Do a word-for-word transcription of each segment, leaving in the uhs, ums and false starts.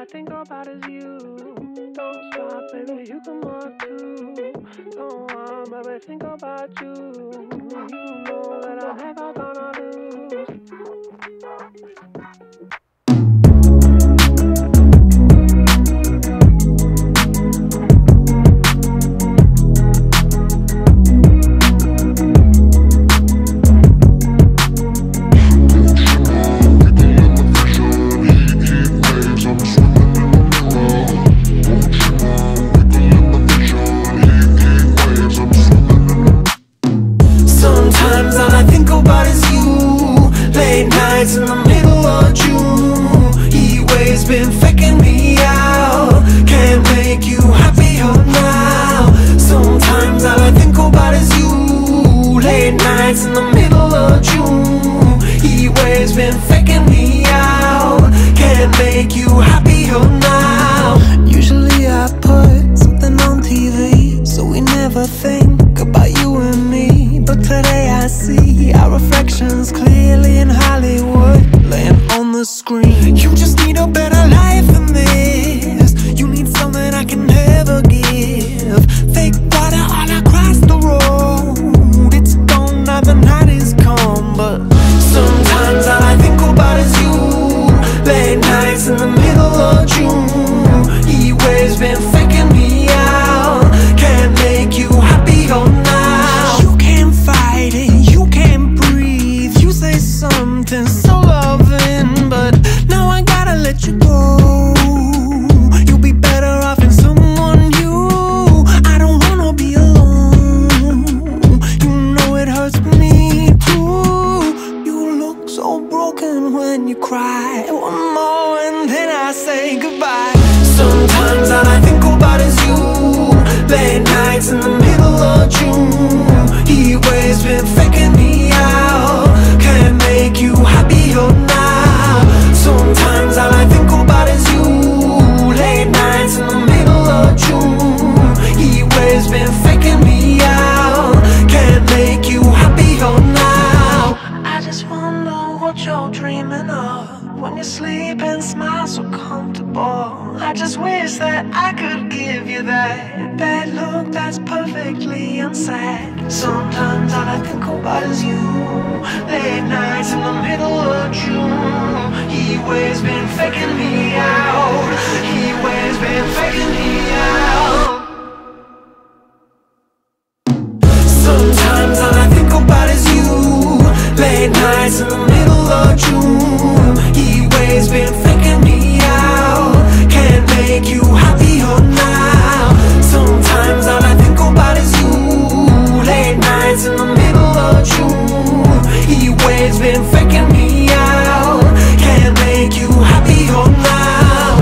think about is you. Don't stop, baby, you can walk too. Don't want, baby, think about you. You know that I'm never gonna lose. Sometimes all I think about is you. Late nights in the middle of June. Heat waves been faking me out. Can't make you happier now. Sometimes all I think about is you. Late nights in the middle of June. Heat waves been faking me out. Can't make you happier now. Usually I put something on T V, so we never think about you and me. But today I see our reflections clearly in Hollywood, laying on the screen. You just need a better life than this. You need something I can never give. Fake water all across the road. It's gone now, the night is come. But sometimes all I think about is you. Late nights in the middle of June. Heat waves been faking me out. Can't make you happier now. You can't fight it, you can't breathe. You say something so loving, but now I gotta let you go. You'll be better off in someone new. I don't wanna be alone. You know it hurts me too. You look so broken when you cry. One more and then I say goodbye. Sometimes all I think about is you. Late nights in the middle of June. Heat waves been faking me out. Can't make you happier now. Sometimes all I think about is you. Late nights in the middle of June. Heat waves been faking me out. Can't make you happier now. I just wonder what you're dreaming of when you sleep and smile so comfortable. I just wish that I could give you that that look that's perfectly unsaid. Sometimes all I think about is you. Late nights in the middle of June. Heat waves been faking me out. Heat waves been faking me out. Sometimes all I think about is you. Late nights in the middle of June. Heat waves been faking me out. Can't make you happier now. Sometimes all I think about is you. Late nights in the middle of June. Heat waves been faking me out. Can't make you happier now.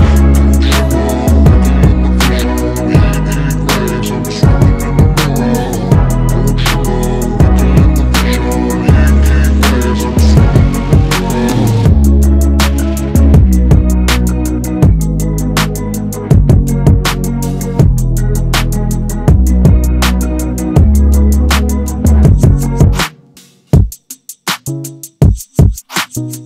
You